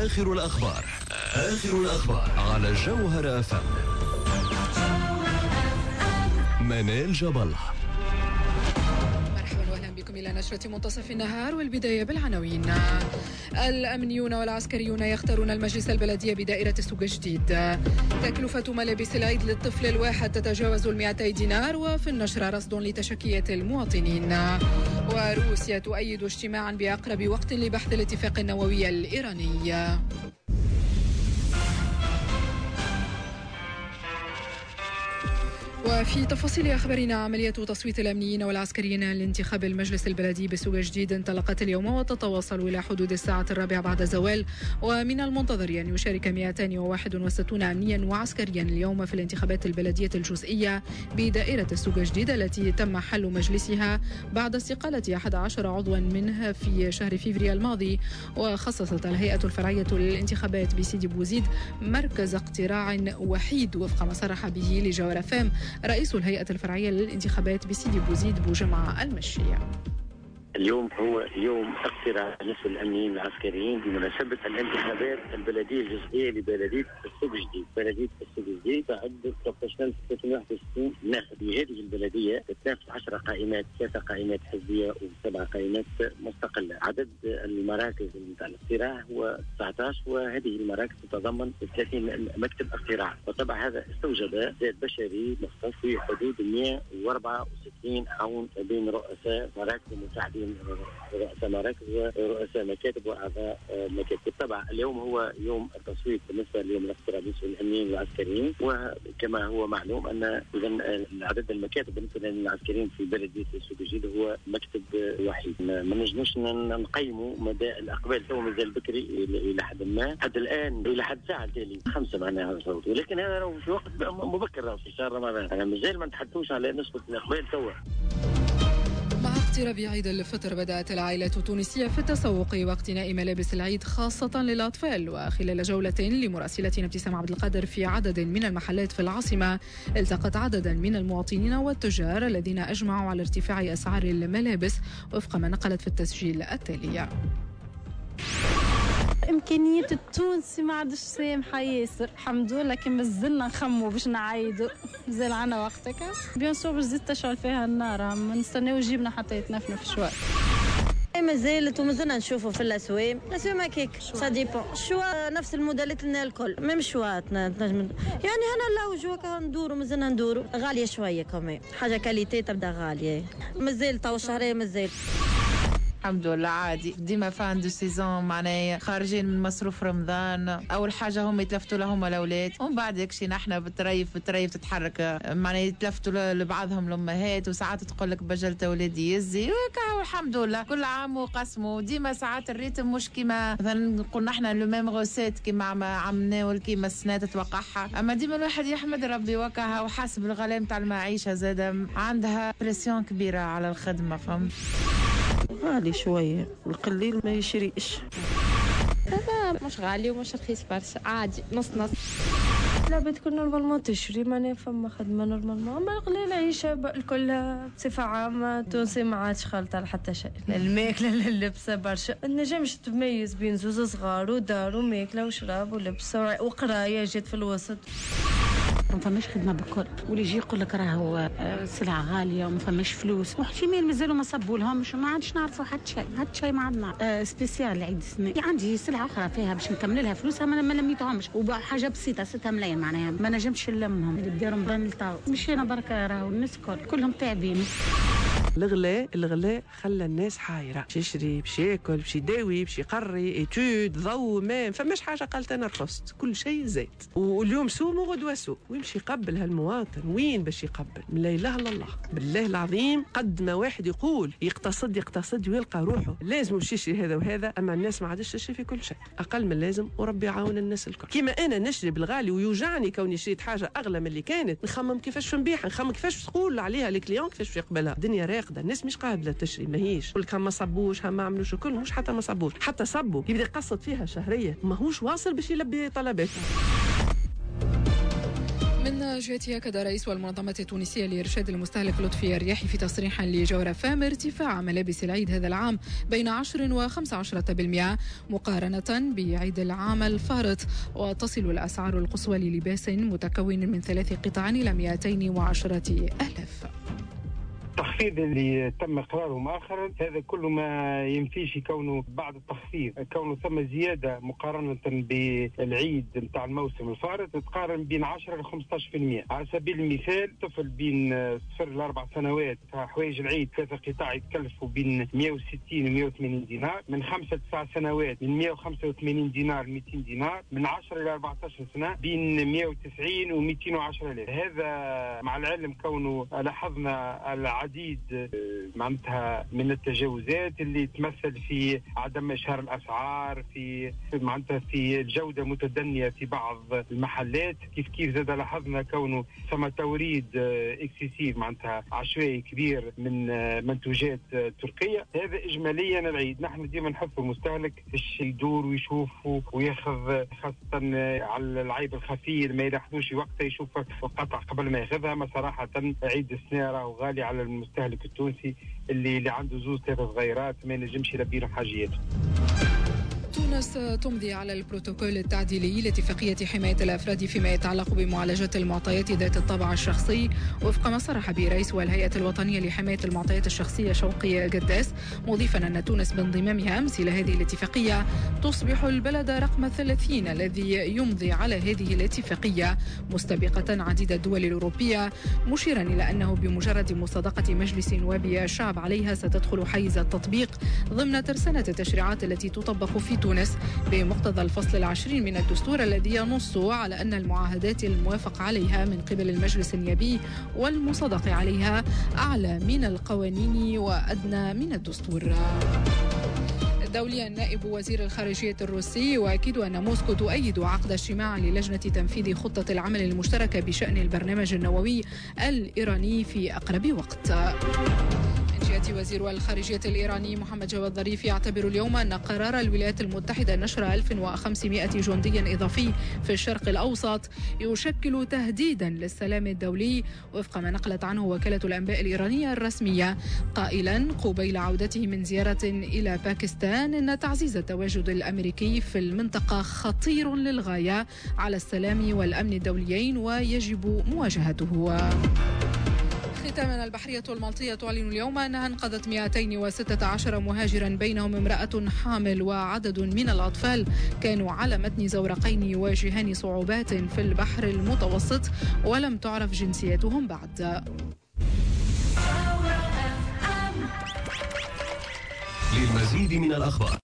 آخر الأخبار على جوهر FM. منال جبل. مرحبا واهلا بكم الى نشرة منتصف النهار، والبداية بالعناوين. الامنيون والعسكريون يختارون المجلس البلدي بدائرة السوق الجديد. تكلفة ملابس العيد للطفل الواحد تتجاوز 200 دينار، وفي النشرة رصد لتشكية المواطنين. وروسيا تؤيد اجتماعا بأقرب وقت لبحث الاتفاق النووي الإيراني. وفي تفاصيل أخبارنا، عملية تصويت الأمنيين والعسكريين لانتخاب المجلس البلدي بسوق جديد انطلقت اليوم وتتواصل إلى حدود الساعة 4 بعد زوال، ومن المنتظر أن يشارك 261 أمنيا وعسكريا اليوم في الانتخابات البلدية الجزئية بدائرة السوق جديد التي تم حل مجلسها بعد استقالة 11 عضوا منها في شهر فبراير الماضي. وخصصت الهيئة الفرعية للانتخابات بسيدي بوزيد مركز اقتراع وحيد وفق ما صرح به لجوهر FM رئيس الهيئة الفرعية للانتخابات بسيدي بوزيد بوجمعة المشية. اليوم هو يوم اقتراع نصف الامنيين العسكريين بمناسبه الانتخابات البلديه الجزئيه لبلديه السوق الجديد. بلديه السوق الجديد تعد بروبورشنال 361 ناخب. هذه البلديه تتنافس 10 قائمات، 3 قائمات حزبيه و7 قائمات مستقله. عدد المراكز نتاع الاقتراع هو 19، وهذه المراكز تتضمن 30 مكتب اقتراع. وطبعا هذا استوجب زاد بشري مختص في حدود 164 عون بين رؤساء مراكز ومساعدين رؤساء مراكز ورؤساء مكاتب واعضاء مكاتب. طبعا اليوم هو يوم التصويت بالنسبه ليوم الاقتراع بالنسبه للامنيين والعسكريين، وكما هو معلوم ان اذا عدد المكاتب بالنسبه للعسكريين في بلديه السوق الجديد هو مكتب وحيد. ما نجموش نقيموا مدى الاقبال، تو مازال بكري الى حد ما، حتى الان الى حد ساعه تالي 5 معناها صوت، ولكن هذا في وقت مبكر في شهر رمضان. انا مازال ما نتحدثوش على نسبه الاقبال توا. مع اقتراب عيد الفطر بدأت العائلة التونسية في التسوق واقتناء ملابس العيد خاصة للأطفال. وخلال جولة لمراسلتنا ابتسام عبد القادر في عدد من المحلات في العاصمة، التقت عددا من المواطنين والتجار الذين أجمعوا على ارتفاع أسعار الملابس وفق ما نقلت في التسجيل التالي. إمكانية التونسي ما عادش سامحة ياسر، الحمد لله، لكن مازلنا نخمو باش نعايدوا، مازال عنا وقتك بيان سور باش تزيد تشعل فيها النار، ما نستناو جيبنا حتى يتنفنف شوي. مازالت ومازلنا نشوفوا في الاسواق هكاك سا ديبون شوا نفس الموديلات لنا الكل ميم شوا تنجم يعني هنا لو ندوروا مازلنا ندوروا غاليه شويه كمان حاجه كاليتي تبدا غاليه مازال تو شهريه مازال. الحمد لله عادي، ديما فان دو سيزون معناها خارجين من مصروف رمضان. اول حاجه هم يتلفتوا لهم الاولاد، ومن بعد يكشي نحن بالطريف تتحرك معناها يتلفتوا لبعضهم الامهات، وساعات تقول لك بجلت اولادي يزي وكاو. الحمد لله كل عام وقسمه. ديما ساعات الريتم مش كيما مثلا نقول نحن لو ميم غوسيت كيما عملنا ولا كيما السنه تتوقعها، اما ديما الواحد يحمد ربي وكاها، وحاسب الغلاء نتاع المعيشه زاد عندها بريسيون كبيره على الخدمه. فهمت؟ غالي شوية، القليل ما يشريش. هذا مش غالي ومش رخيص برشا، عادي نص نص. لا بتكون نورمالمون تشري، ما فما خدمة نورمالمون، اما القليل العيشة الكل بصفة عامة تونسي ما عادش خالطة على حتى شيء، لا الماكلة لا اللبسة برشا، النجمش تميز بين زوز صغار ودار وماكلة وشراب ولبسة وقراية جات في الوسط. ما فماش خدمه بالكل، واللي يجي يقول لك راهو سلعه غاليه وما فماش فلوس، واحتمال مازالوا ما صبوا لهمش وما عادش نعرفوا حتى شيء ما عندنا. سبيسيال عيد السنه عندي سلعه اخرى فيها باش نكمل لها فلوسها ما لميتهمش، وحاجه بسيطه 6 ملايين معناها ما نجمش نلمهم اللي دارهم برنلطاو. مشينا بركه راهو الناس كلهم تعبين. الغلاء خلى الناس حايره، باش يشري باش ياكل باش يداوي باش يقري ايتود ضوء ما فماش حاجه قالت انا رخصت، كل شيء زاد. واليوم سوم وغدوه سوء، ويمشي يقبل هالمواطن وين باش يقبل؟ من لا اله الا الله بالله العظيم. قد ما واحد يقول يقتصد ويلقى روحه لازم باش يشري هذا وهذا، اما الناس ما عادش تشري في كل شيء اقل من لازم، وربي يعاون الناس الكل. كيما انا نشري بالغالي ويوجعني كوني شريت حاجه اغلى من اللي كانت، نخمم كيفاش نبيعها، نخمم كيفاش تقول عليها الكليون كيفاش يقبلها. الدنيا راقده، الناس مش قابله تشري، ماهيش كل كان ما صبوش ما عملوش الكل، مش حتى ما صبوش حتى صبوا يبدا يقصد فيها شهريه، ماهوش واصل باش يلبي طلباته. من جهتها أكد رئيس المنظمة التونسية لإرشاد المستهلك لطفي الرياحي في تصريح لجوهر فام ارتفاع ملابس العيد هذا العام بين 10 و15% مقارنة بعيد العام الفارط، وتصل الأسعار القصوى للباس متكون من 3 قطع إلى 210,000. التخفيض اللي تم اقراره مؤخرا هذا كله ما ينفيش كونه بعد التخفيض كونه ثم زياده مقارنه بالعيد نتاع الموسم الفارط تقارن بين 10 ل 15%. على سبيل المثال طفل بين 0 ل 4 سنوات حوايج العيد 3 قطاع يتكلفوا بين 160 و 180 دينار، من 5 ل 9 سنوات من 185 دينار ل 200 دينار، من 10 ل 14 سنه بين 190 و 210,000. هذا مع العلم كونه لاحظنا العديد معناتها من التجاوزات اللي تمثل في عدم إشهار الأسعار، في معناتها في الجودة متدنية في بعض المحلات. كيف زاد لاحظنا كونه ثم توريد اكسسيف معناتها عشوائي كبير من منتوجات تركية. هذا إجماليا العيد نحن ديما نحث المستهلك باش يدور ويشوف وياخذ خاصة على العيب الخفي ما يلاحظوش وقتها يشوف القطع قبل ما ياخذها. ما صراحة عيد السنة راهو غالي على المستهلك التونسي اللي عنده 2-3 صغيرات ما ينجمش يلبي لهم حاجياته. تونس تمضي على البروتوكول التعديلي لاتفاقية حماية الأفراد فيما يتعلق بمعالجة المعطيات ذات الطابع الشخصي، وفق ما صرح به رئيس الهيئة الوطنية لحماية المعطيات الشخصية شوقي قداس، مضيفا أن تونس بانضمامها أمس إلى هذه الاتفاقية تصبح البلد رقم 30 الذي يمضي على هذه الاتفاقية مستبقة عديد الدول الأوروبية، مشيرا إلى أنه بمجرد مصادقة مجلس نواب الشعب عليها ستدخل حيز التطبيق ضمن ترسانة التشريعات التي تطبق في تونس بمقتضى الفصل 20 من الدستور الذي ينص على أن المعاهدات الموافق عليها من قبل المجلس النيابي والمصادق عليها أعلى من القوانين وأدنى من الدستور. دوليا نائب وزير الخارجية الروسي يؤكد أن موسكو تؤيد عقد اجتماع للجنة تنفيذ خطة العمل المشتركة بشأن البرنامج النووي الإيراني في أقرب وقت. وزير الخارجية الإيراني محمد جواد ظريف يعتبر اليوم أن قرار الولايات المتحدة نشر 1500 جندي إضافي في الشرق الأوسط يشكل تهديدا للسلام الدولي، وفق ما نقلت عنه وكالة الأنباء الإيرانية الرسمية، قائلا قبيل عودته من زيارة إلى باكستان أن تعزيز التواجد الأمريكي في المنطقة خطير للغاية على السلام والأمن الدوليين ويجب مواجهته. ختاما، البحرية المالطية تعلن اليوم أنها انقذت 216 مهاجرا بينهم امرأة حامل وعدد من الأطفال كانوا على متن زورقين يواجهان صعوبات في البحر المتوسط ولم تعرف جنسيتهم بعد. للمزيد من الأخبار